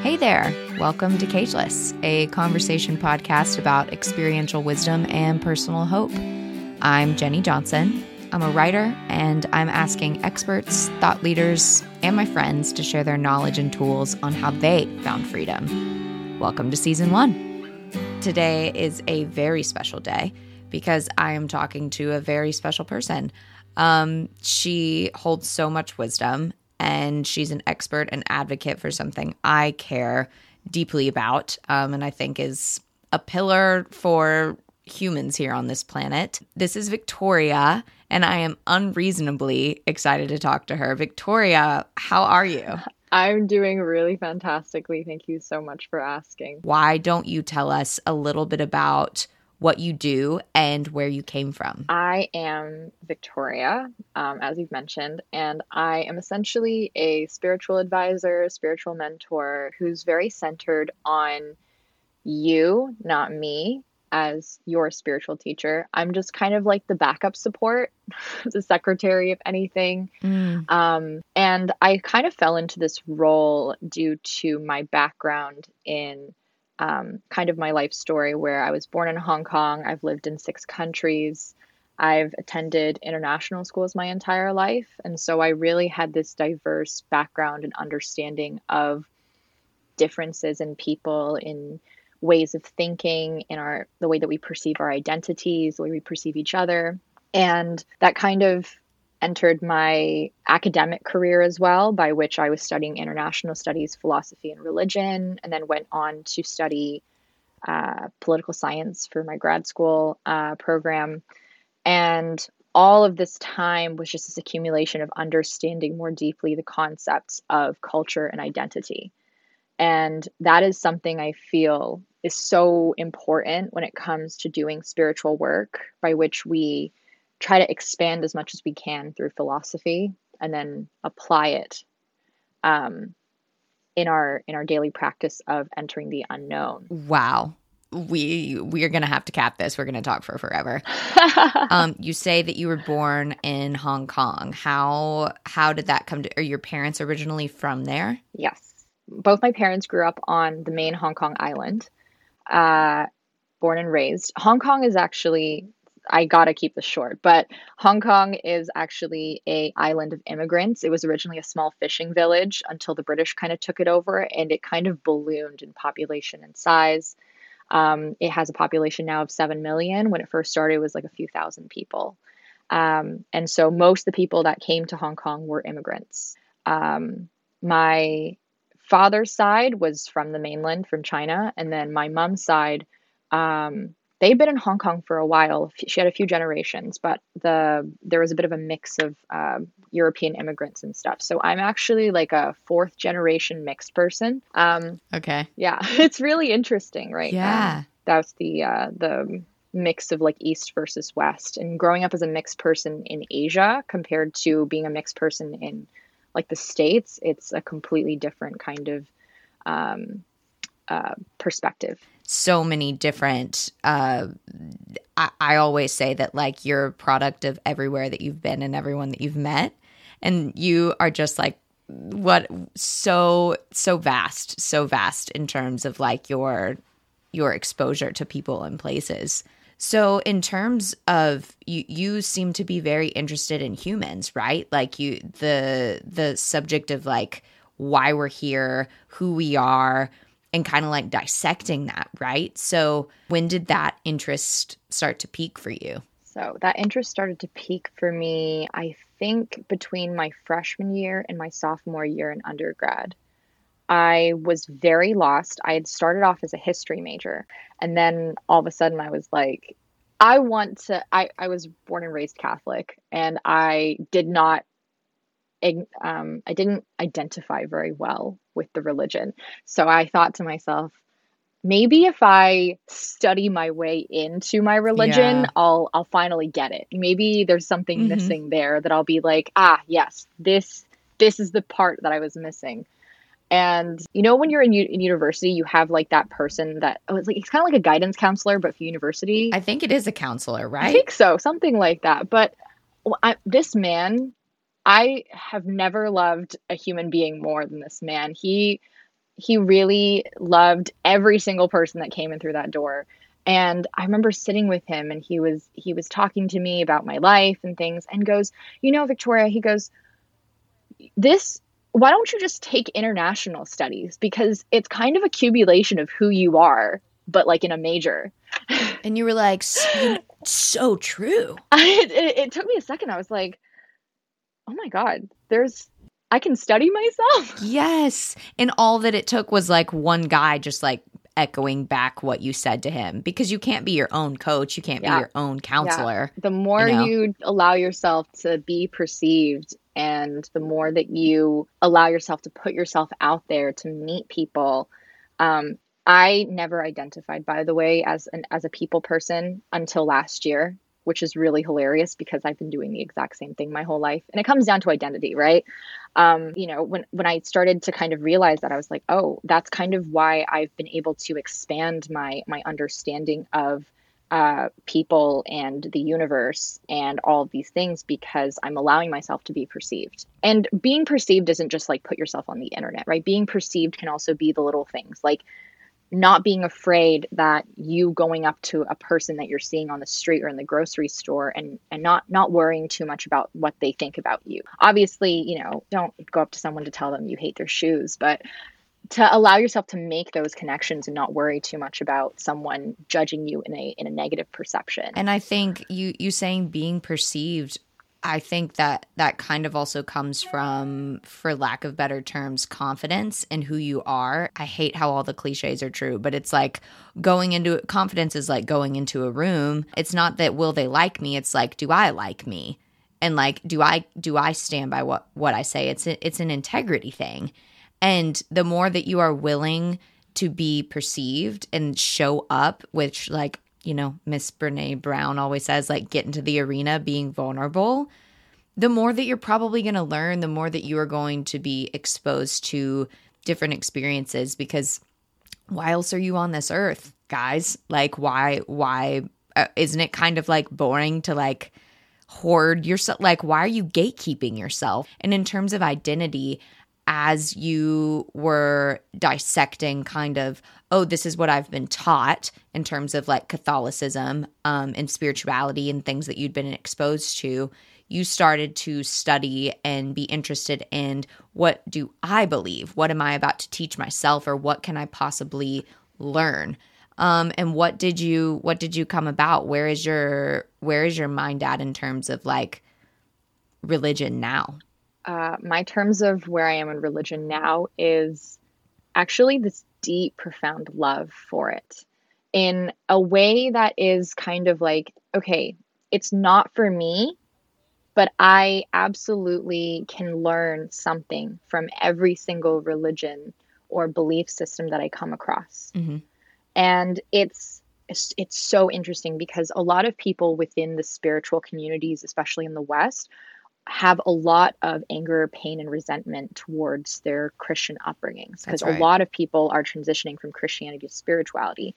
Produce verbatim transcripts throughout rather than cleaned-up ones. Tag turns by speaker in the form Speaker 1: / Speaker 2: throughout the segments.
Speaker 1: Hey there. Welcome to Cageless, a conversation podcast about experiential wisdom and personal hope. I'm Jenny Johnson. I'm a writer, and I'm asking experts, thought leaders, and my friends to share their knowledge and tools on how they found freedom. Welcome to season one. Today is a very special day because I am talking to a very special person. Um, she holds so much wisdom, and she's an expert and advocate for something I care deeply about, um, and I think is a pillar for humans here on this planet. This is Victoria, and I am unreasonably excited to talk to her. Victoria, how are you?
Speaker 2: I'm doing really fantastically. Thank you so much for asking.
Speaker 1: Why don't you tell us a little bit about what you do and where you came from?
Speaker 2: I am Victoria, um, as you've mentioned, and I am essentially a spiritual advisor, spiritual mentor who's very centered on you, not me, as your spiritual teacher. I'm just kind of like the backup support, the secretary, if anything.
Speaker 1: Mm.
Speaker 2: Um, and I kind of fell into this role due to my background in um, kind of my life story, where I was born in Hong Kong. I've lived in six countries. I've attended international schools my entire life. And so I really had this diverse background and understanding of differences in people, in ways of thinking, in our the way that we perceive our identities, the way we perceive each other. And that kind of entered my academic career as well, by which I was studying international studies, philosophy, and religion, and then went on to study uh, political science for my grad school uh, program. And all of this time was just this accumulation of understanding more deeply the concepts of culture and identity. And that is something I feel is so important when it comes to doing spiritual work, by which we try to expand as much as we can through philosophy and then apply it um, in our in our daily practice of entering the unknown.
Speaker 1: Wow. We we are going to have to cap this. We're going to talk for forever. um, you say that you were born in Hong Kong. How how did that come to? Are your parents originally from there?
Speaker 2: Yes. Both my parents grew up on the main Hong Kong island, uh, born and raised. Hong Kong is actually, I gotta keep this short, but Hong Kong is actually a island of immigrants. It was originally a small fishing village until the British kind of took it over, and it kind of ballooned in population and size. Um, it has a population now of seven million. When it first started, it was like a few thousand people. Um, and so most of the people that came to Hong Kong were immigrants. Um, my father's side was from the mainland, from China, and then my mom's side, um, they've been in Hong Kong for a while. She had a few generations, but the there was a bit of a mix of uh, European immigrants and stuff. So I'm actually like a fourth generation mixed person. Um,
Speaker 1: Okay.
Speaker 2: yeah, it's really interesting, right?
Speaker 1: Yeah.
Speaker 2: Um, that's the uh, the mix of like East versus West, and growing up as a mixed person in Asia compared to being a mixed person in like the States, it's a completely different kind of um, uh, perspective.
Speaker 1: So many different, uh, I, I always say that like you're a product of everywhere that you've been and everyone that you've met. And you are just like, what, so, so vast, so vast in terms of like your, your exposure to people and places. So in terms of you, you seem to be very interested in humans, right? Like you, the the subject of like why we're here, who we are, and kind of like dissecting that, right? So when did that interest start to peak for you?
Speaker 2: So that interest started to peak for me, I think, between my freshman year and my sophomore year in undergrad. I was very lost. I had started off as a history major, and then all of a sudden I was like, I want to, I, I was born and raised Catholic, and I did not, um, I didn't identify very well with the religion. So I thought to myself, maybe if I study my way into my religion,
Speaker 1: Yeah.
Speaker 2: I'll, I'll finally get it. Maybe there's something
Speaker 1: Mhm.
Speaker 2: missing there that I'll be like, ah, yes, this, this is the part that I was missing. And you know, when you're in, u- in university, you have like that person that oh, it's like it's kind of like a guidance counselor, but for university.
Speaker 1: I think it is a counselor, right?
Speaker 2: I think so, something like that. But well, I, this man, I have never loved a human being more than this man. He he really loved every single person that came in through that door. And I remember sitting with him, and he was he was talking to me about my life and things, and goes, you know, Victoria, he goes, this, why don't you just take international studies? Because it's kind of accumulation of who you are, but like in a major.
Speaker 1: And you were like, so, so true.
Speaker 2: I, it, it took me a second. I was like, oh my God, there's, I can study myself.
Speaker 1: Yes. And all that it took was like one guy just like echoing back what you said to him, because you can't be your own coach. You can't yeah. be your own counselor.
Speaker 2: Yeah. The more you, know? you allow yourself to be perceived, and the more that you allow yourself to put yourself out there to meet people. Um, I never identified, by the way, as an as a people person until last year, which is really hilarious because I've been doing the exact same thing my whole life. And it comes down to identity, right? Um, you know, when, when I started to kind of realize that, I was like, oh, that's kind of why I've been able to expand my my understanding of uh, people and the universe and all of these things, because I'm allowing myself to be perceived. And being perceived isn't just like put yourself on the internet, right? Being perceived can also be the little things, like not being afraid that you going up to a person that you're seeing on the street or in the grocery store and, and not, not worrying too much about what they think about you. Obviously, you know, don't go up to someone to tell them you hate their shoes, but to allow yourself to make those connections and not worry too much about someone judging you in a in a negative perception.
Speaker 1: And I think you you saying being perceived, I think that that kind of also comes from, for lack of better terms, confidence in who you are. I hate how all the cliches are true, but it's like going into confidence is like going into a room. It's not that will they like me? It's like, do I like me? And like, do I do I stand by what what I say? It's a, it's an integrity thing. And the more that you are willing to be perceived and show up, which, like, you know, Miss Brene Brown always says, like, get into the arena being vulnerable, the more that you're probably going to learn, the more that you are going to be exposed to different experiences. Because why else are you on this earth, guys? Like, why, why, uh, isn't it kind of like boring to like hoard yourself? Like, why are you gatekeeping yourself? And in terms of identity, as you were dissecting kind of, oh, this is what I've been taught in terms of like Catholicism um, and spirituality and things that you'd been exposed to, you started to study and be interested in, what do I believe? What am I about to teach myself, or what can I possibly learn? Um, and what did you what did you come about? Where is your where is your mind at in terms of like religion now?
Speaker 2: Uh, my terms of where I am in religion now is actually this deep, profound love for it, in a way that is kind of like, okay, it's not for me, but I absolutely can learn something from every single religion or belief system that I come across. Mm-hmm. And it's, it's it's so interesting, because a lot of people within the spiritual communities, especially in the West, have a lot of anger, pain, and resentment towards their Christian upbringings, because right. a lot of people are transitioning from Christianity to spirituality,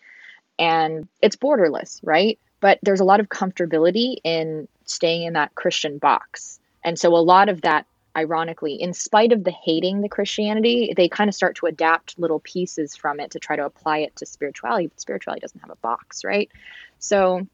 Speaker 2: and it's borderless, right? But there's a lot of comfortability in staying in that Christian box. And so a lot of that, ironically, in spite of the hating the Christianity, they kind of start to adapt little pieces from it to try to apply it to spirituality. But spirituality doesn't have a box, right? So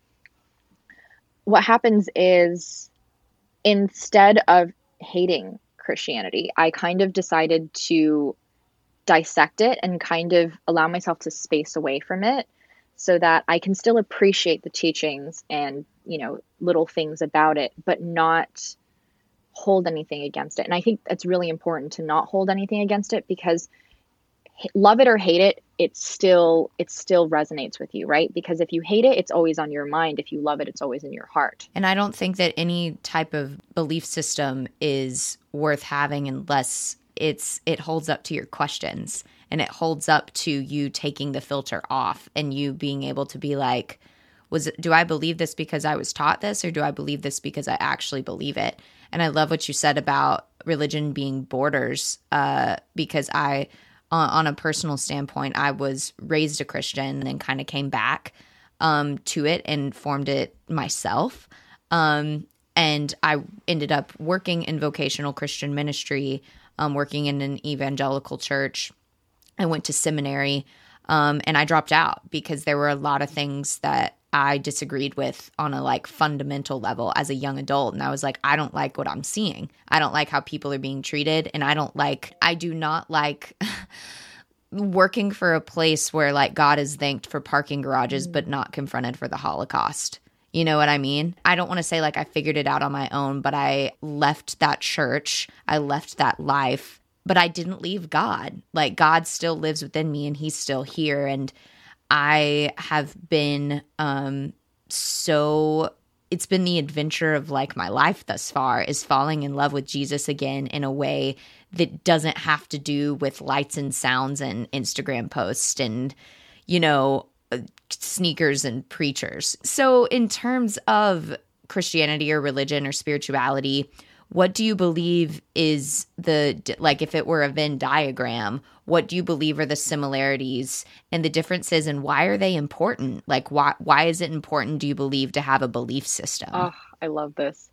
Speaker 2: what happens is, instead of hating Christianity, I kind of decided to dissect it and kind of allow myself to space away from it, so that I can still appreciate the teachings and, you know, little things about it, but not hold anything against it. And I think that's really important, to not hold anything against it, because love it or hate it, it still it still resonates with you, right? Because if you hate it, it's always on your mind. If you love it, it's always in your heart.
Speaker 1: And I don't think that any type of belief system is worth having unless it's it holds up to your questions, and it holds up to you taking the filter off and you being able to be like, was it, do I believe this because I was taught this, or do I believe this because I actually believe it? And I love what you said about religion being borders, uh, because I on a personal standpoint, I was raised a Christian and then kind of came back um, to it and formed it myself. Um, and I ended up working in vocational Christian ministry, um, working in an evangelical church. I went to seminary, um, and I dropped out because there were a lot of things that I disagreed with on a like fundamental level as a young adult. And I was like, I don't like what I'm seeing. I don't like how people are being treated. And I don't like, I do not like working for a place where like God is thanked for parking garages, but not confronted for the Holocaust. You know what I mean? I don't want to say like I figured it out on my own, but I left that church. I left that life, but I didn't leave God. Like God still lives within me and he's still here. And I have been um, so – it's been the adventure of like my life thus far is falling in love with Jesus again in a way that doesn't have to do with lights and sounds and Instagram posts and, you know, sneakers and preachers. So in terms of Christianity or religion or spirituality, what do you believe is the, like if it were a Venn diagram, what do you believe are the similarities and the differences and why are they important? Like why why is it important, do you believe, to have a belief system?
Speaker 2: Oh, I love this.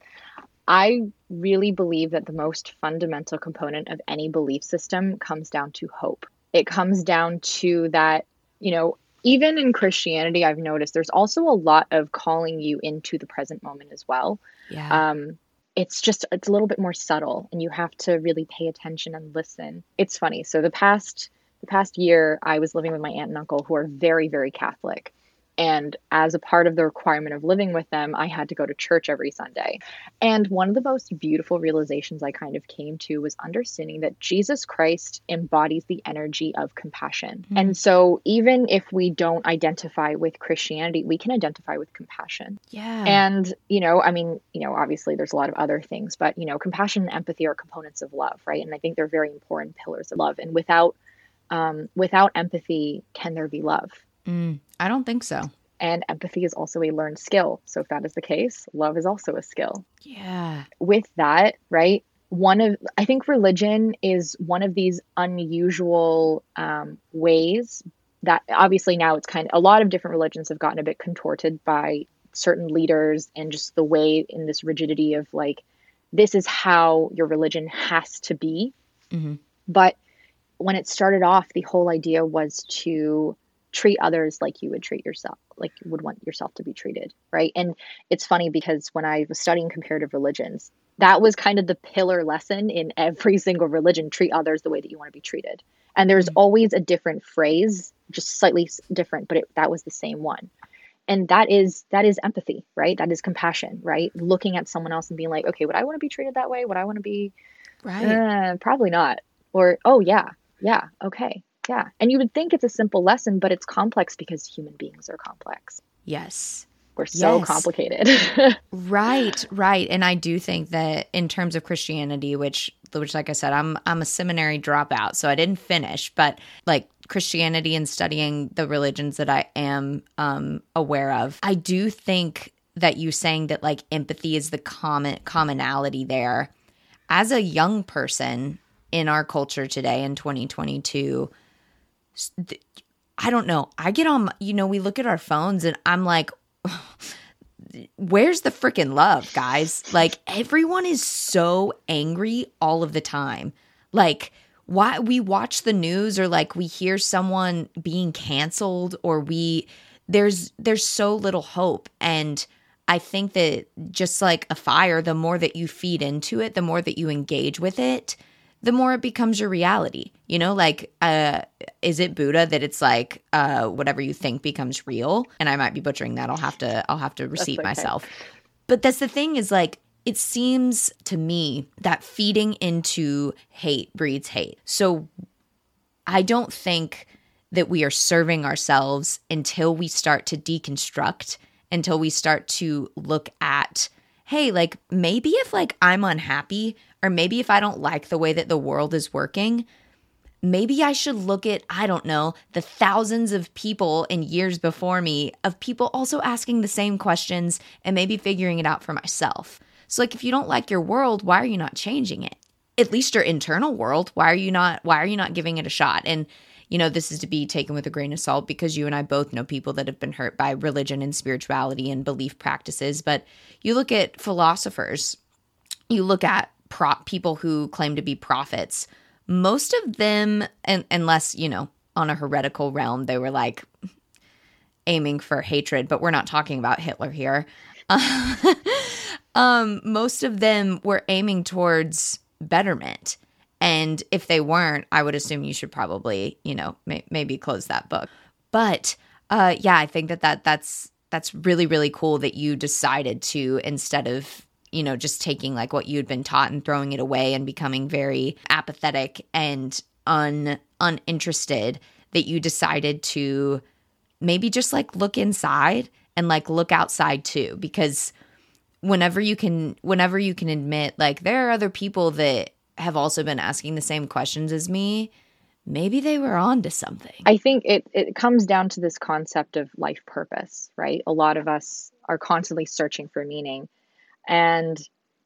Speaker 2: I really believe that the most fundamental component of any belief system comes down to hope. It comes down to that, you know, even in Christianity, I've noticed there's also a lot of calling you into the present moment as well.
Speaker 1: Yeah.
Speaker 2: Um, it's just, it's a little bit more subtle and you have to really pay attention and listen. It's funny. So the past, the past year, I was living with my aunt and uncle who are very, very Catholic. And as a part of the requirement of living with them, I had to go to church every Sunday. And one of the most beautiful realizations I kind of came to was understanding that Jesus Christ embodies the energy of compassion. Mm. And so even if we don't identify with Christianity, we can identify with compassion.
Speaker 1: Yeah.
Speaker 2: And, you know, I mean, you know, obviously there's a lot of other things, but, you know, compassion and empathy are components of love, right? And I think they're very important pillars of love. And without, um, without empathy, can there be love?
Speaker 1: Mm, I don't think so.
Speaker 2: And empathy is also a learned skill. So if that is the case, love is also a skill.
Speaker 1: Yeah.
Speaker 2: With that, right, one of, I think religion is one of these unusual um, ways that obviously now it's kind of, a lot of different religions have gotten a bit contorted by certain leaders and just the way in this rigidity of like, this is how your religion has to be. Mm-hmm. But when it started off, the whole idea was to treat others like you would treat yourself, like you would want yourself to be treated, right? And it's funny because when I was studying comparative religions, that was kind of the pillar lesson in every single religion: treat others the way that you want to be treated. And there's mm-hmm. always a different phrase, just slightly different, but it, that was the same one. And that is that is empathy, right? That is compassion, right? Looking at someone else and being like, okay, would I want to be treated that way? Would I want to be?
Speaker 1: Right.
Speaker 2: Uh, probably not. Or, oh yeah, yeah, okay. Yeah. And you would think it's a simple lesson, but it's complex because human beings are complex.
Speaker 1: Yes.
Speaker 2: We're so
Speaker 1: yes.
Speaker 2: complicated.
Speaker 1: Right, right. And I do think that in terms of Christianity, which which like I said, I'm I'm a seminary dropout, so I didn't finish, but like Christianity and studying the religions that I am um, aware of, I do think that you saying that like empathy is the common commonality there. As a young person in our culture today in twenty twenty-two, I don't know. I get on, you know, we look at our phones and I'm like, where's the freaking love, guys? Like everyone is so angry all of the time. Like why we watch the news or like we hear someone being canceled or we, there's, there's so little hope. And I think that just like a fire, the more that you feed into it, the more that you engage with it, the more it becomes your reality. You know, like, uh, is it Buddha that it's like, uh, whatever you think becomes real? And I might be butchering that. I'll have to, I'll have to receipt okay. myself. But that's the thing is like, it seems to me that feeding into hate breeds hate. So I don't think that we are serving ourselves until we start to deconstruct, until we start to look at, hey, like maybe if like I'm unhappy or maybe if I don't like the way that the world is working, maybe I should look at, I don't know, the thousands of people in years before me of people also asking the same questions and maybe figuring it out for myself. So like if you don't like your world, why are you not changing it? At least your internal world, why are you not why are you not giving it a shot? And you know, this is to be taken with a grain of salt because you and I both know people that have been hurt by religion and spirituality and belief practices. But you look at philosophers, you look at pro- people who claim to be prophets. Most of them, and, unless, you know, on a heretical realm, they were like aiming for hatred, but we're not talking about Hitler here. um, most of them were aiming towards betterment. And if they weren't, I would assume you should probably, you know, may- maybe close that book. But uh, yeah, I think that, that that's that's really, really cool that you decided to, instead of, you know, just taking like what you'd been taught and throwing it away and becoming very apathetic and un uninterested, that you decided to maybe just like look inside and like look outside too. Because whenever you can, whenever you can admit like there are other people that have also been asking the same questions as me, maybe they were onto something.
Speaker 2: I think it, it comes down to this concept of life purpose, right? A lot of us are constantly searching for meaning. And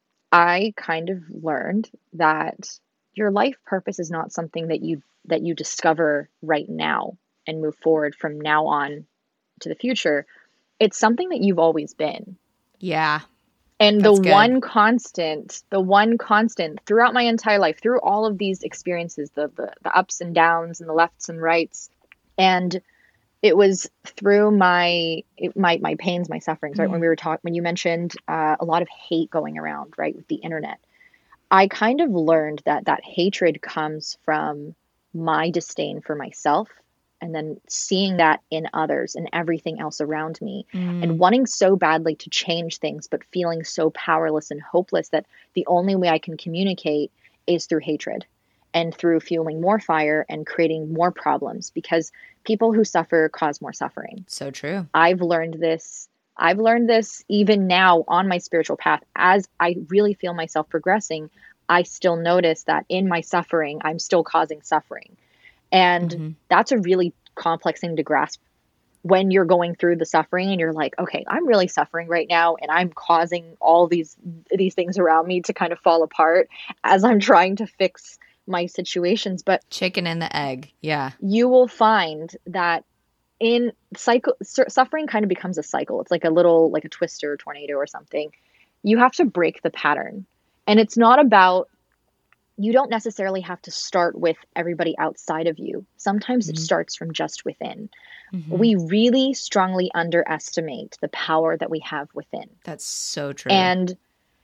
Speaker 2: I kind of learned that your life purpose is not something that you that you discover right now and move forward from now on to the future. It's something that you've always been.
Speaker 1: Yeah.
Speaker 2: And
Speaker 1: That's
Speaker 2: the
Speaker 1: good.
Speaker 2: one constant, the one constant throughout my entire life, through all of these experiences, the, the the ups and downs and the lefts and rights, and it was through my it, my my pains, my sufferings, right?
Speaker 1: Mm-hmm.
Speaker 2: When we were talking, when you mentioned uh, a lot of hate going around, right, with the internet, I kind of learned that that hatred comes from my disdain for myself, and then seeing that in others and everything else around me,
Speaker 1: Mm.
Speaker 2: and wanting so badly to change things, but feeling so powerless and hopeless that the only way I can communicate is through hatred and through fueling more fire and creating more problems, because people who suffer cause more suffering.
Speaker 1: So true.
Speaker 2: I've learned this. I've learned this even now on my spiritual path. As I really feel myself progressing, I still notice that in my suffering, I'm still causing suffering. And
Speaker 1: Mm-hmm.
Speaker 2: that's a really complex thing to grasp when you're going through the suffering and you're like, okay, I'm really suffering right now, and I'm causing all these these things around me to kind of fall apart as I'm trying to fix my situations. But
Speaker 1: Chicken and the egg. Yeah.
Speaker 2: you will find that in cycle, suffering kind of becomes a cycle. It's like a little, like a twister, tornado or something. You have to break the pattern. And it's not about, you don't necessarily have to start with everybody outside of you. Sometimes
Speaker 1: Mm-hmm.
Speaker 2: it starts from just within.
Speaker 1: Mm-hmm.
Speaker 2: We really strongly underestimate the power that we have within.
Speaker 1: That's so true.
Speaker 2: And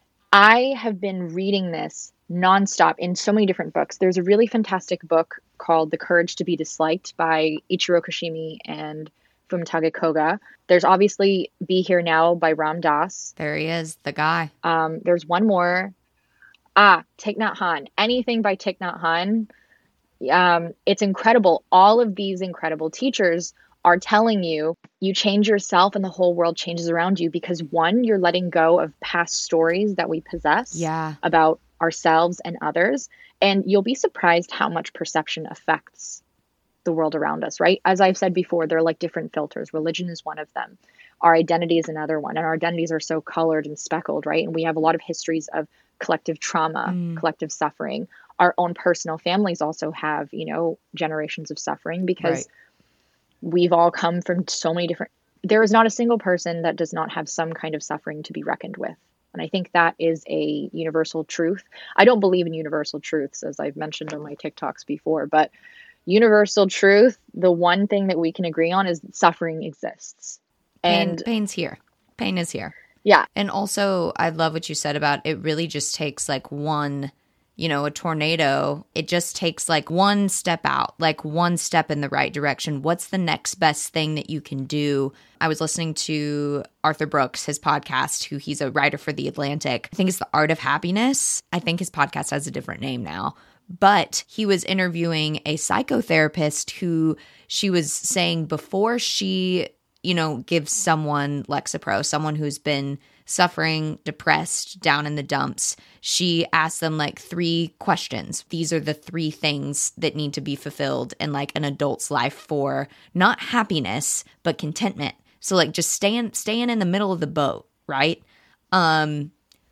Speaker 2: I have been reading this nonstop in so many different books. There's a really fantastic book called The Courage to Be Disliked by Ichiro Kashimi and Fumitaga Koga. There's obviously Be Here Now by Ram Dass.
Speaker 1: There he is, the guy.
Speaker 2: Um, there's one more. Ah, Thich Nhat Hanh. Anything by Thich Nhat Hanh. Um, it's incredible. All of these incredible teachers are telling you, you change yourself and the whole world changes around you, because one, you're letting go of past stories that we possess
Speaker 1: Yeah.
Speaker 2: about ourselves and others. And you'll be surprised how much perception affects the world around us, right? As I've said before, they're like different filters. Religion is one of them. Our identity is another one. And our identities are so colored and speckled, right? And we have a lot of histories of collective trauma,
Speaker 1: Mm.
Speaker 2: collective suffering. Our own personal families also have, you know, generations of suffering, because
Speaker 1: Right.
Speaker 2: we've all come from so many different, there is not a single person that does not have some kind of suffering to be reckoned with. And I think that is a universal truth. I don't believe in universal truths, as I've mentioned on my TikToks before, but universal truth, the one thing that we can agree on is that suffering exists.
Speaker 1: Pain,
Speaker 2: And
Speaker 1: pain's here. Pain is here.
Speaker 2: yeah,
Speaker 1: And also, I love what you said about it really just takes like one, you know, a tornado. It just takes like one step out, like one step in the right direction. What's the next best thing that you can do? I was listening to Arthur Brooks, his podcast, who he's a writer for The Atlantic. I think it's The Art of Happiness. I think his podcast has a different name now. But he was interviewing a psychotherapist who she was saying before she, you know, gives someone Lexapro, someone who's been suffering, depressed, down in the dumps, she asks them like three questions. These are the three things that need to be fulfilled in like an adult's life for not happiness, but contentment. So like just staying, staying in the middle of the boat, right? Um,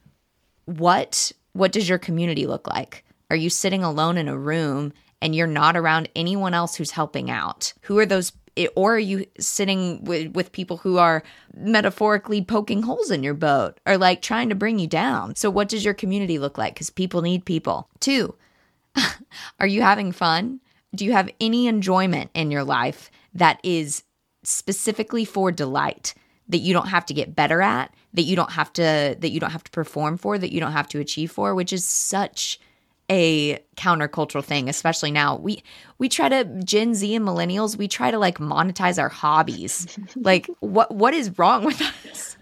Speaker 1: what, what does your community look like? Are you sitting alone in a room and you're not around anyone else who's helping out? Who are those? Or are you sitting with, with people who are metaphorically poking holes in your boat or like trying to bring you down? So what does your community look like? Because people need people. Two, are you having fun? do you have any enjoyment in your life that is specifically for delight, that you don't have to get better at, that you don't have to that you don't have to perform for, that you don't have to achieve for, which is such a countercultural thing, especially now. We we try to, Gen Z and millennials, we try to like monetize our hobbies. Like what what is wrong with us?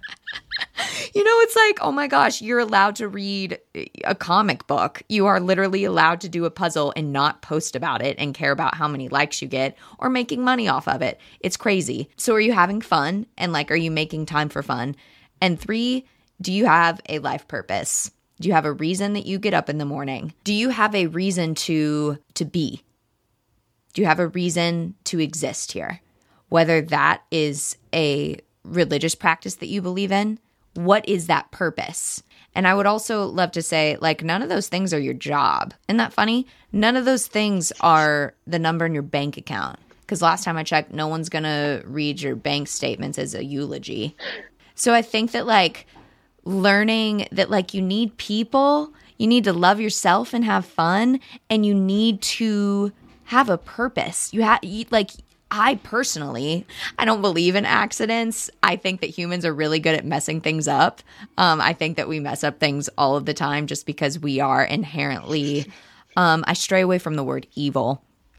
Speaker 1: You know, it's like, oh my gosh, you're allowed to read a comic book. You are literally allowed to do a puzzle and not post about it and care about how many likes you get or making money off of it. It's crazy. So are you having fun? And like, are you making time for fun? And three, do you have a life purpose? Do you have a reason that you get up in the morning? Do you have a reason to to be? Do you have a reason to exist here? Whether that is a religious practice that you believe in, what is that purpose? And I would also love to say, like, none of those things are your job. Isn't that funny? None of those things are the number in your bank account. Because last time I checked, no one's going to read your bank statements as a eulogy. So I think that, like, learning that, like, you need people, you need to love yourself and have fun, and you need to have a purpose. You have, like, I personally, I don't believe in accidents. I think that humans are really good at messing things up. Um, I think that we mess up things all of the time just because we are inherently, um, I stray away from the word evil.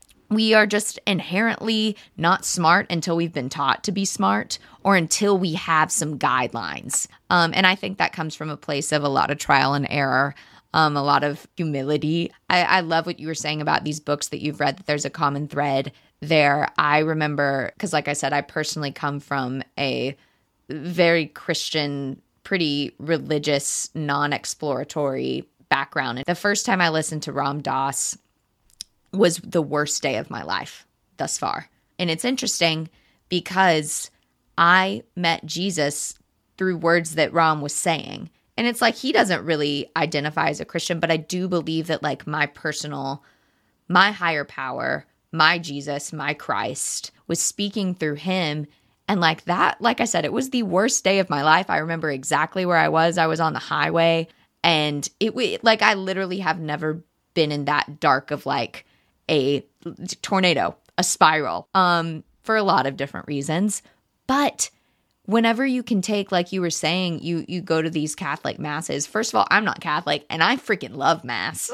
Speaker 1: We are just inherently not smart until we've been taught to be smart or until we have some guidelines. Um, and I think that comes from a place of a lot of trial and error, um, a lot of humility. I, I love what you were saying about these books that you've read, that there's a common thread there. I remember, because like I said, I personally come from a very Christian, pretty religious, non-exploratory background. And the first time I listened to Ram Dass was the worst day of my life thus far. And it's interesting because I met Jesus through words that Ram was saying. And it's like, he doesn't really identify as a Christian, but I do believe that like my personal, my higher power, my Jesus, my Christ was speaking through him. And like that, like I said, it was the worst day of my life. I remember exactly where I was. I was on the highway, and it like I literally have never been in that dark of like a tornado, a spiral, um, for a lot of different reasons. But whenever you can take, like you were saying, you you go to these Catholic masses. First of all, I'm not Catholic, and I freaking love mass.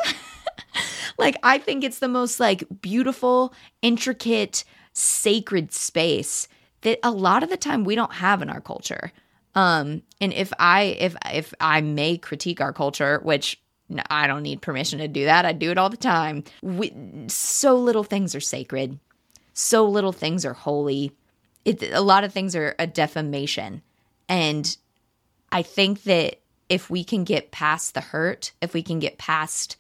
Speaker 1: Like, I think it's the most like beautiful, intricate, sacred space that a lot of the time we don't have in our culture. Um, and if I if if I may critique our culture, which no, I don't need permission to do that. I do it all the time. We, so little things are sacred. So little things are holy. It, a lot of things are a defamation. And I think that if we can get past the hurt, if we can get past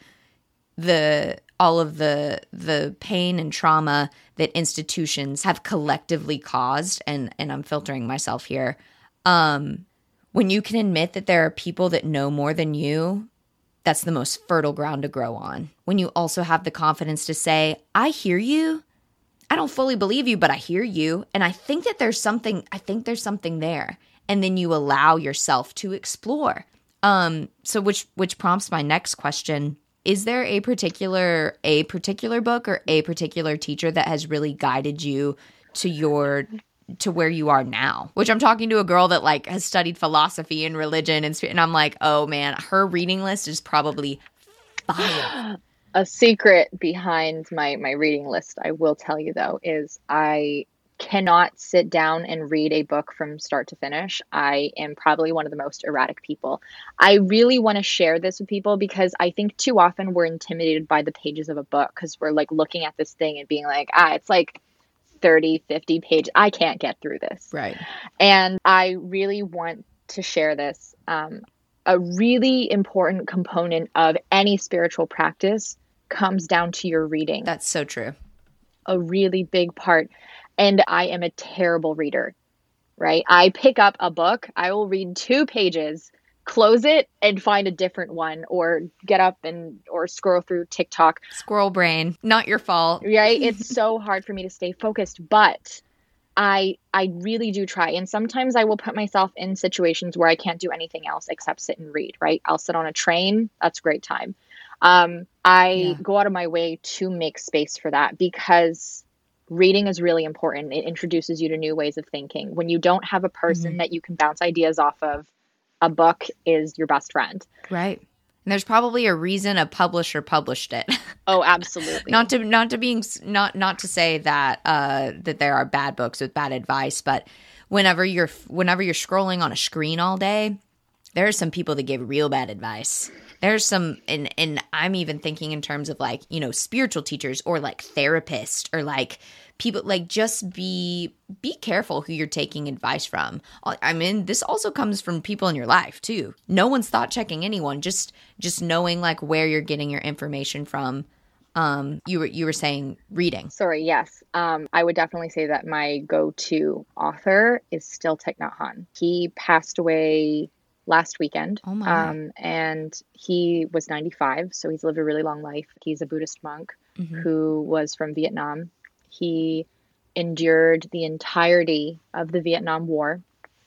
Speaker 1: the all of the the pain and trauma that institutions have collectively caused, and, and I'm filtering myself here, um, when you can admit that there are people that know more than you, that's the most fertile ground to grow on. When you also have the confidence to say, I hear you. I don't fully believe you, but I hear you. And I think that there's something, I think there's something there. And then you allow yourself to explore. Um, so which which prompts my next question. Is there a particular a particular book or a particular teacher that has really guided you to your to where you are now? Which I'm talking to a girl that like has studied philosophy and religion, and and I'm like, oh man, her reading list is probably fire.
Speaker 2: A secret behind my my reading list, I will tell you though, is I cannot sit down and read a book from start to finish. I am probably one of the most erratic people. I really want to share this with people because I think too often we're intimidated by the pages of a book because we're like looking at this thing and being like, ah, it's like thirty, fifty pages. I can't get through this.
Speaker 1: Right.
Speaker 2: And I really want to share this. Um, a really important component of any spiritual practice comes down to your reading.
Speaker 1: That's so true.
Speaker 2: A really big part. And I am a terrible reader, right? I pick up a book, I will read two pages, close it, and find a different one, or get up and or scroll through TikTok.
Speaker 1: Squirrel brain, not your fault.
Speaker 2: Right? It's so hard for me to stay focused, but I I really do try. And sometimes I will put myself in situations where I can't do anything else except sit and read, right? I'll sit on a train. That's a great time. Um, I
Speaker 1: Yeah.
Speaker 2: go out of my way to make space for that because reading is really important. It introduces you to new ways of thinking. When you don't have a person
Speaker 1: Mhm.
Speaker 2: that you can bounce ideas off of, a book is your best friend.
Speaker 1: Right. And there's probably a reason a publisher published it.
Speaker 2: Oh, absolutely.
Speaker 1: not to not to being not not to say that uh that there are bad books with bad advice, but whenever you're whenever you're scrolling on a screen all day, there are some people that give real bad advice. There's some, and and I'm even thinking in terms of like, you know, spiritual teachers or like therapists or like people, like just be be careful who you're taking advice from. I mean, this also comes from people in your life too. No one's thought checking anyone. Just just knowing like where you're getting your information from. Um, you were you were saying reading.
Speaker 2: Sorry, yes. Um, I would definitely say that my go-to author is still Thich Nhat Hanh. He passed away last weekend.
Speaker 1: Oh my.
Speaker 2: Um, and he was ninety-five, so he's lived a really long life. He's a Buddhist monk
Speaker 1: Mm-hmm.
Speaker 2: who was from Vietnam. He endured the entirety of the Vietnam War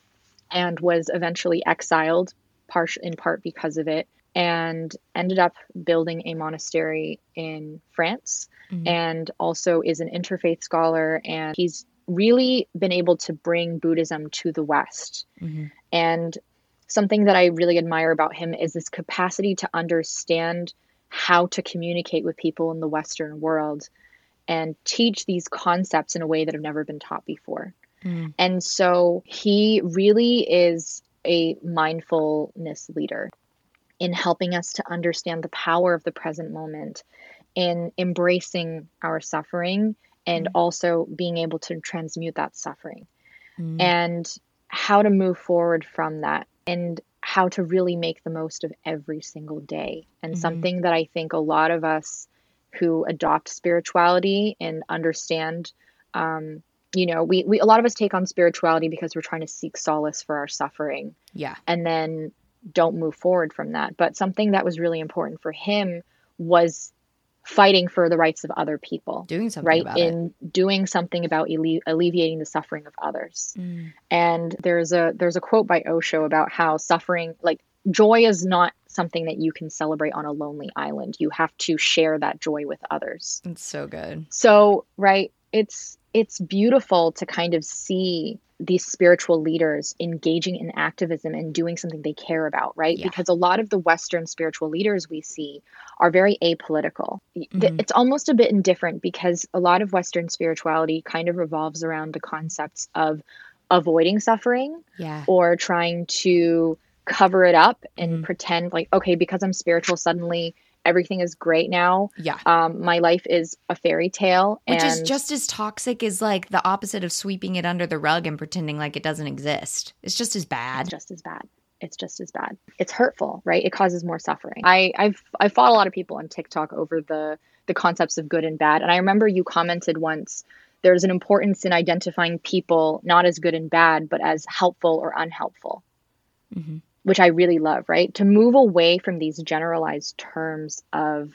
Speaker 2: and was eventually exiled par- in part because of it, and ended up building a monastery in France,
Speaker 1: Mm-hmm.
Speaker 2: and also is an interfaith scholar, and he's really been able to bring Buddhism to the West.
Speaker 1: Mm-hmm.
Speaker 2: And something that I really admire about him is this capacity to understand how to communicate with people in the Western world and teach these concepts in a way that have never been taught before.
Speaker 1: Mm.
Speaker 2: And so he really is a mindfulness leader in helping us to understand the power of the present moment, in embracing our suffering, and
Speaker 1: Mm.
Speaker 2: also being able to transmute that suffering,
Speaker 1: Mm.
Speaker 2: and how to move forward from that, and how to really make the most of every single day. And
Speaker 1: Mhm.
Speaker 2: something that I think a lot of us who adopt spirituality and understand, um, you know, we, we, a lot of us take on spirituality because we're trying to seek solace for our suffering,
Speaker 1: Yeah.
Speaker 2: and then don't move forward from that. But something that was really important for him was fighting for the rights of other people,
Speaker 1: Doing something
Speaker 2: right?
Speaker 1: about it.
Speaker 2: In doing something about alle- alleviating the suffering of others.
Speaker 1: Mm.
Speaker 2: And there's a there's a quote by Osho about how suffering, like joy, is not something that you can celebrate on a lonely island. You have to share that joy with others.
Speaker 1: It's so good.
Speaker 2: So, right, it's it's beautiful to kind of see these spiritual leaders engaging in activism and doing something they care about, right?
Speaker 1: Yeah.
Speaker 2: Because a lot of the Western spiritual leaders we see are very apolitical.
Speaker 1: Mhm.
Speaker 2: It's almost a bit indifferent because a lot of Western spirituality kind of revolves around the concepts of avoiding suffering
Speaker 1: Yeah.
Speaker 2: or trying to cover it up and
Speaker 1: Mhm.
Speaker 2: pretend like, okay, because I'm spiritual, suddenly everything is great now.
Speaker 1: Yeah.
Speaker 2: Um, my life is a fairy tale.
Speaker 1: Which
Speaker 2: and
Speaker 1: is just as toxic as like the opposite of sweeping it under the rug and pretending like it doesn't exist. It's just as bad.
Speaker 2: It's just as bad. It's just as bad. It's hurtful, right? It causes more suffering. I, I've I fought a lot of people on TikTok over the the concepts of good and bad. And I remember you commented once, there's an importance in identifying people not as good and bad, but as helpful or unhelpful,
Speaker 1: Mhm.
Speaker 2: which I really love, right? To move away from these generalized terms of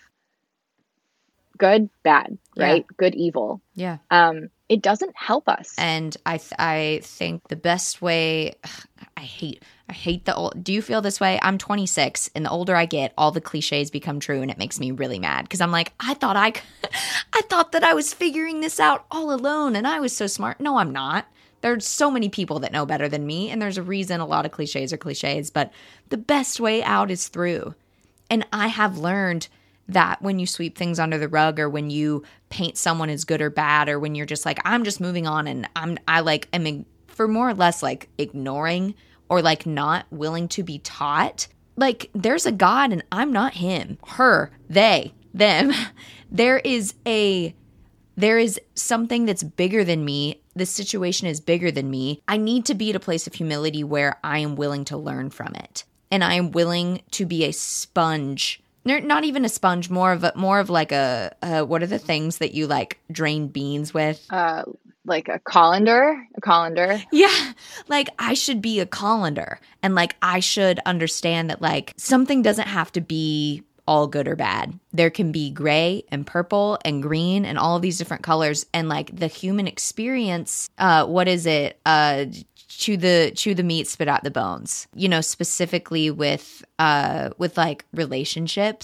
Speaker 2: good, bad, right?
Speaker 1: Yeah.
Speaker 2: Good, evil.
Speaker 1: Yeah.
Speaker 2: Um, it doesn't help us.
Speaker 1: And I th- I think the best way I hate I hate the old do you feel this way? I'm twenty-six and the older I get, all the cliches become true and it makes me really mad because I'm like, I thought I I thought that I was figuring this out all alone and I was so smart. No, I'm not. There's so many people that know better than me, and there's a reason a lot of cliches are cliches, but the best way out is through. And I have learned that when you sweep things under the rug, or when you paint someone as good or bad, or when you're just like, I'm just moving on and I'm I like am for more or less like ignoring or like not willing to be taught, like there's a God and I'm not him, her, they, them. There is a there is something that's bigger than me. This situation is bigger than me. I need to be at a place of humility where I am willing to learn from it. And I am willing to be a sponge. Not even a sponge, more of a, more of like a, uh, what are the things that you like drain beans with?
Speaker 2: Uh, like a colander, a colander.
Speaker 1: Yeah. Like I should be a colander, and like I should understand that like something doesn't have to be all good or bad. There can be gray and purple and green and all of these different colors. And like the human experience, uh, what is it? Uh, chew the chew the meat, spit out the bones. You know, specifically with uh with like relationships,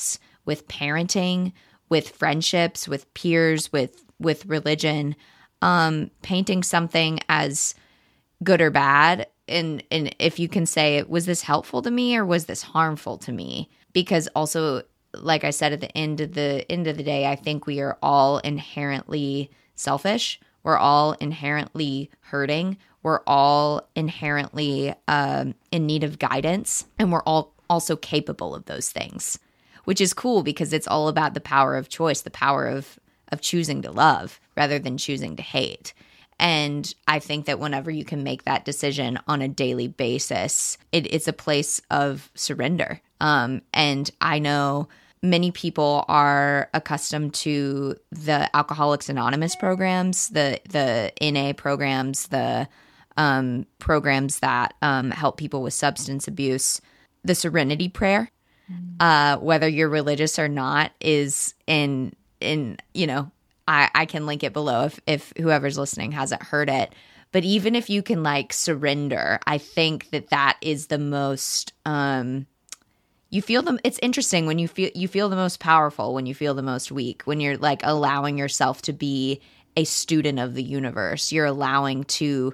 Speaker 1: with parenting, with friendships, with peers, with with religion, um, painting something as good or bad. And and if you can say, was this helpful to me or was this harmful to me? Because also, like I said, at the end of the end of the day, I think we are all inherently selfish. We're all inherently hurting. We're all inherently um, in need of guidance. And we're all also capable of those things, which is cool because it's all about the power of choice, the power of of choosing to love rather than choosing to hate. And I think that whenever you can make that decision on a daily basis, it, it's a place of surrender. Um, and I know many people are accustomed to the Alcoholics Anonymous programs, the the N A programs, the um, programs that um, help people with substance abuse. The Serenity Prayer, mm. uh, whether you're religious or not, is in in you know. I, I can link it below if, if whoever's listening hasn't heard it. But even if you can like surrender, I think that that is the most, um, you feel them. It's interesting when you feel, you feel the most powerful, when you feel the most weak, when you're like allowing yourself to be a student of the universe. You're allowing to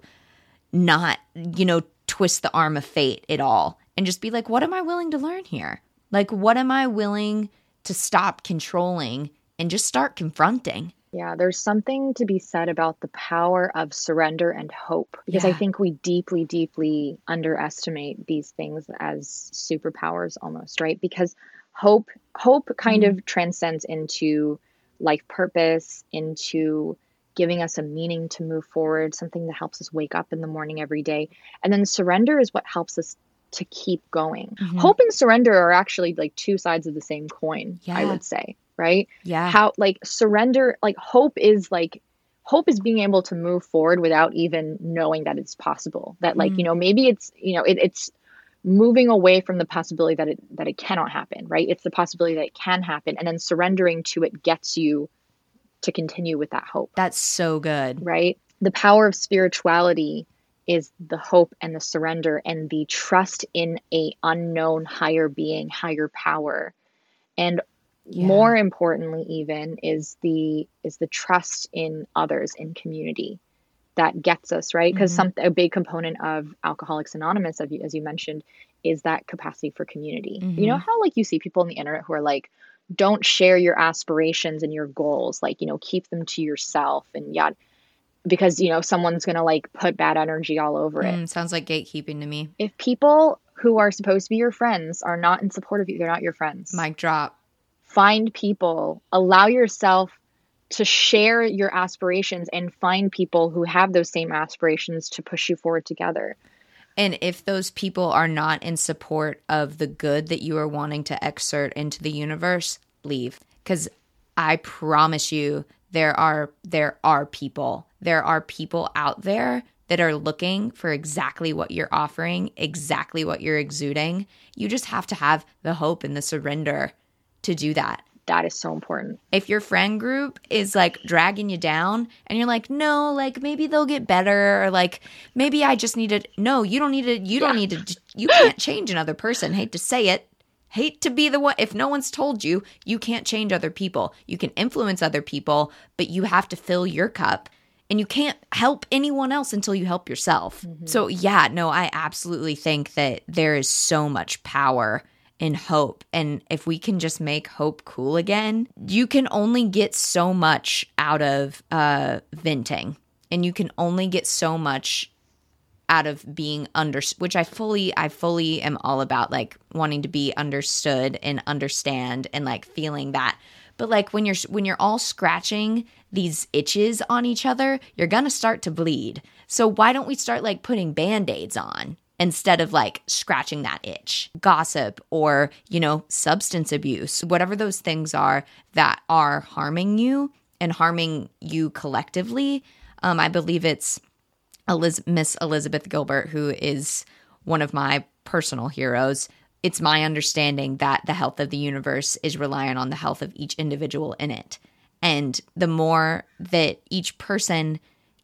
Speaker 1: not, you know, twist the arm of fate at all and just be like, what am I willing to learn here? Like, what am I willing to stop controlling and just start confronting?
Speaker 2: Yeah, there's something to be said about the power of surrender and hope, because yeah. I think we deeply, deeply underestimate these things as superpowers almost, right? Because hope, hope kind mm-hmm. of transcends into life purpose, into giving us a meaning to move forward, something that helps us wake up in the morning every day. And then surrender is what helps us to keep going. Mm-hmm. Hope and surrender are actually like two sides of the same coin, yeah. I would say. Right?
Speaker 1: Yeah.
Speaker 2: How like surrender, like hope is like, hope is being able to move forward without even knowing that it's possible. That like, mm. you know, maybe it's, you know, it, it's moving away from the possibility that it, that it cannot happen, right? It's the possibility that it can happen. And then surrendering to it gets you to continue with that hope.
Speaker 1: That's so good.
Speaker 2: Right? The power of spirituality is the hope and the surrender and the trust in a unknown higher being, higher power. And Yeah. more importantly, even is the is the trust in others, in community, that gets us, right? Because mm-hmm. some a big component of Alcoholics Anonymous, as you, as you mentioned, is that capacity for community. Mm-hmm. You know how like you see people on the internet who are like, don't share your aspirations and your goals, like, you know, keep them to yourself, and yeah, because you know someone's gonna like put bad energy all over
Speaker 1: mm,
Speaker 2: it.
Speaker 1: Sounds like gatekeeping to me.
Speaker 2: If people who are supposed to be your friends are not in support of you, they're not your friends.
Speaker 1: Mic drop.
Speaker 2: Find people, allow yourself to share your aspirations and find people who have those same aspirations to push you forward together.
Speaker 1: And if those people are not in support of the good that you are wanting to exert into the universe, leave. Because I promise you, there are there are people. There are people out there that are looking for exactly what you're offering, exactly what you're exuding. You just have to have the hope and the surrender to do that.
Speaker 2: That is so important.
Speaker 1: If your friend group is like dragging you down and you're like, no, like maybe they'll get better, or like maybe I just need to, no, you don't need to, you yeah. don't need to, you can't change another person. Hate to say it. Hate to be the one. If no one's told you, you can't change other people. You can influence other people, but you have to fill your cup, and you can't help anyone else until you help yourself. Mm-hmm. So yeah, no, I absolutely think that there is so much power in hope. And if we can just make hope cool again, you can only get so much out of uh, venting, and you can only get so much out of being under, which I fully, I fully am all about, like wanting to be understood and understand and like feeling that. But like when you're, when you're all scratching these itches on each other, you're going to start to bleed. So why don't we start like putting Band-Aids on instead of like scratching that itch? Gossip or, you know, substance abuse, whatever those things are that are harming you and harming you collectively. Um, I believe it's Eliz- Miss Elizabeth Gilbert, who is one of my personal heroes. It's my understanding that the health of the universe is reliant on the health of each individual in it. And the more that each person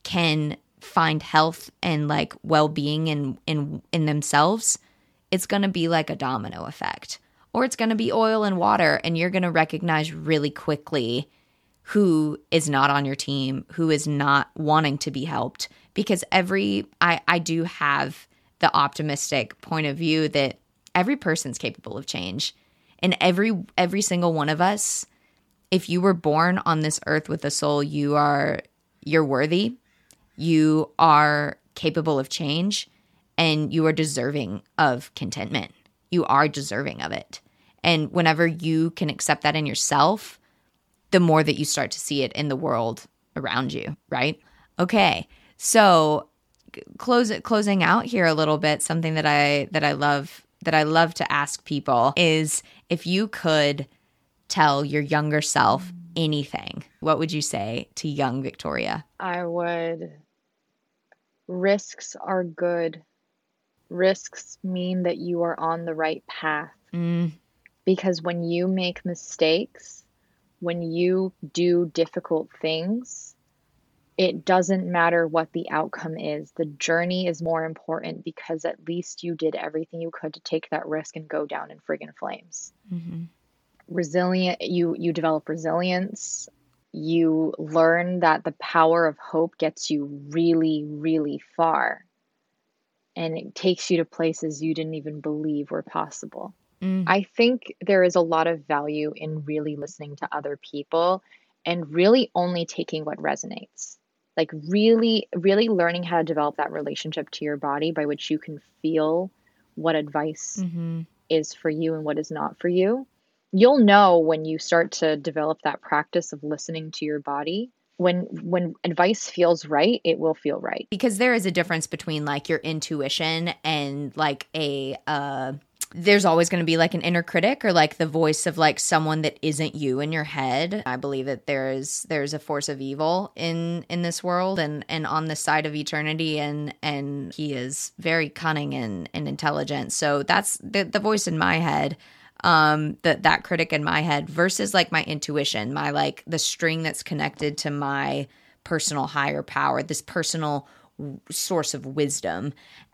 Speaker 1: can find health and like well-being in in in themselves, it's going to be like a domino effect. or it's going to be oil and water. And you're going to recognize really quickly who is not on your team, who is not wanting to be helped. Because every, I, I do have the optimistic point of view that every person's capable of change. And every every single one of us, if you were born on this earth with a soul, you are, you're worthy, you are capable of change, and you are deserving of contentment. You are deserving of it. And whenever you can accept that in yourself, the more that you start to see it in the world around you, right? Okay. So close closing out here a little bit, something that I that I love that I love to ask people is, if you could tell your younger self anything, what would you say to young Victoria?
Speaker 2: I would, risks are good. Risks mean that you are on the right path.
Speaker 1: Mm.
Speaker 2: Because when you make mistakes, when you do difficult things, it doesn't matter what the outcome is. The journey is more important, because at least you did everything you could to take that risk and go down in friggin' flames.
Speaker 1: Mm-hmm.
Speaker 2: Resilient, you you develop resilience. You learn that the power of hope gets you really, really far. And it takes you to places you didn't even believe were possible. Mm. I think there is a lot of value in really listening to other people and really only taking what resonates. Like really, really learning how to develop that relationship to your body by which you can feel what advice mm-hmm. is for you and what is not for you. You'll know when you start to develop that practice of listening to your body. When when advice feels right, it will feel right.
Speaker 1: Because there is a difference between like your intuition and like a uh there's always going to be like an inner critic, or like the voice of like someone that isn't you in your head. I believe that there is there's a force of evil in in this world and and on this side of eternity, and and he is very cunning and, and intelligent. So that's the the voice in my head, um that that critic in my head, versus like my intuition, my like the string that's connected to my personal higher power, this personal source of wisdom.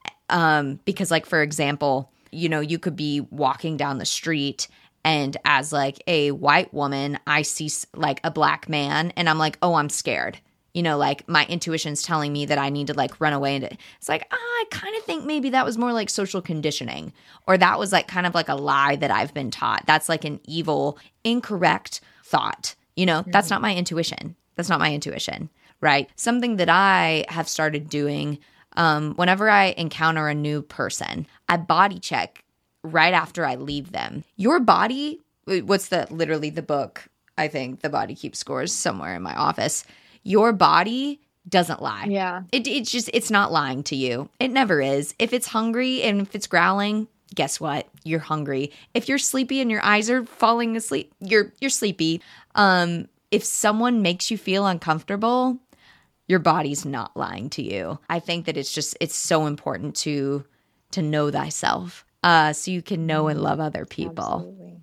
Speaker 1: Um because like, for example, you know, you could be walking down the street, and as like a white woman, I see like a black man and I'm like, oh, I'm scared. You know, like my intuition's telling me that I need to like run away. And it's like, ah, I kind of think maybe that was more like social conditioning, or that was like kind of like a lie that I've been taught. That's like an evil, incorrect thought. You know, mm-hmm. That's not my intuition. That's not my intuition, right? Something that I have started doing Um, whenever I encounter a new person, I body check right after I leave them. Your body, what's the, literally the book, I think The Body Keeps Scores, somewhere in my office. Your body doesn't lie.
Speaker 2: Yeah.
Speaker 1: It, it's just, it's not lying to you. It never is. If it's hungry and if it's growling, guess what? You're hungry. If you're sleepy and your eyes are falling asleep, you're, you're sleepy. Um, if someone makes you feel uncomfortable, your body's not lying to you. I think that it's just, it's so important to to know thyself, uh, so you can know and love other people.
Speaker 2: Absolutely.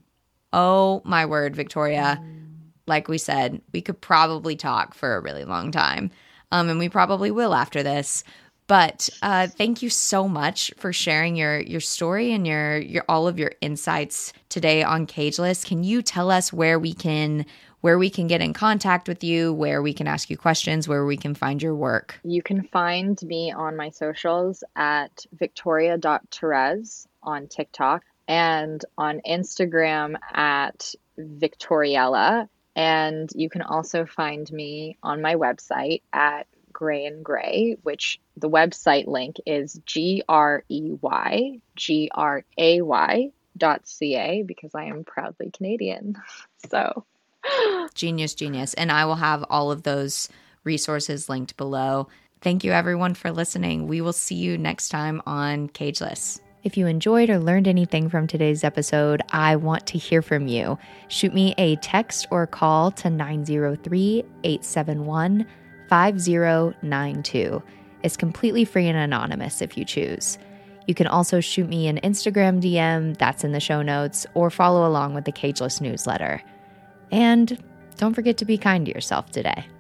Speaker 1: Oh my word, Victoria. Mm. Like we said, we could probably talk for a really long time. Um, and we probably will after this. But uh, thank you so much for sharing your your story and your your all of your insights today on Cageless. Can you tell us where we can where we can get in contact with you, where we can ask you questions, where we can find your work?
Speaker 2: You can find me on my socials at victoria dot therese on TikTok, and on Instagram at Victoriella. And you can also find me on my website at Grey and Grey, which the website link is G R E Y G R A Y dot C A, because I am proudly Canadian. So
Speaker 1: genius, genius. And I will have all of those resources linked below. Thank you, everyone, for listening. We will see you next time on Cageless. If you enjoyed or learned anything from today's episode, I want to hear from you. Shoot me a text or call to nine zero three, eight seven one, five zero nine two. It's completely free and anonymous if you choose. You can also shoot me an Instagram D M, that's in the show notes, or follow along with the Cageless newsletter. And don't forget to be kind to yourself today.